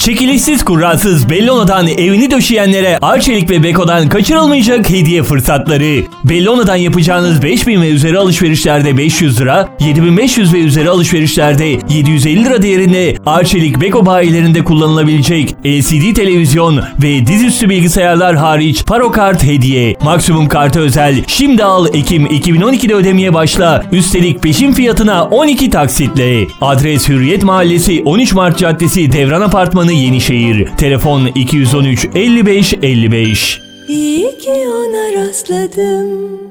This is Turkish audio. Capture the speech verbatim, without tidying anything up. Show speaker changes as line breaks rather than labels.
Çekilişsiz kurasız Bellona'dan evini döşeyenlere Arçelik ve Beko'dan kaçırılmayacak hediye fırsatları. Bellona'dan yapacağınız beş bin ve üzeri alışverişlerde beş yüz lira, yedi bin beş yüz ve üzeri alışverişlerde yedi yüz elli lira değerinde Arçelik Beko bayilerinde kullanılabilecek L C D televizyon ve dizüstü bilgisayarlar hariç Parokart hediye. Maksimum kartı özel. Şimdi al, Ekim iki bin on iki'de ödemeye başla. Üstelik peşin fiyatına on iki taksitle. Adres Hürriyet Mahallesi on üç Mart Caddesi Devran Apartmanı Yenişehir. Telefon iki yüz on üç elli beş elli beş.
İyi ki ona rastladım.